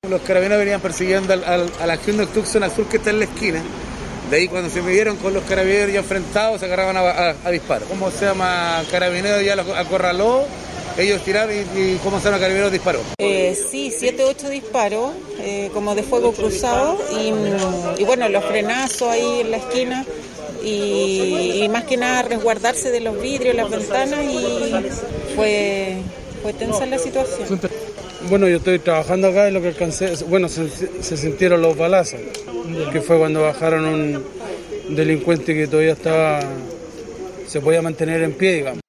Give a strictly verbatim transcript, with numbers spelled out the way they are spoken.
Los carabineros venían persiguiendo al, al, a la acción de Tucson Azul que está en la esquina. De ahí cuando se midieron con los carabineros ya enfrentados se agarraban a, a, a disparos. ¿Cómo se llama? Carabineros ya los acorraló, ellos tiraron y, y ¿cómo se llama? Carabineros disparó. Eh, sí, siete, ocho disparos, eh, como de fuego cruzado y, y bueno, los frenazos ahí en la esquina y, y más que nada resguardarse de los vidrios, las ventanas y fue, fue tensa la situación. Bueno, yo estoy trabajando acá y lo que alcancé, bueno, se, se sintieron los balazos, que fue cuando bajaron un delincuente que todavía estaba, se podía mantener en pie, digamos.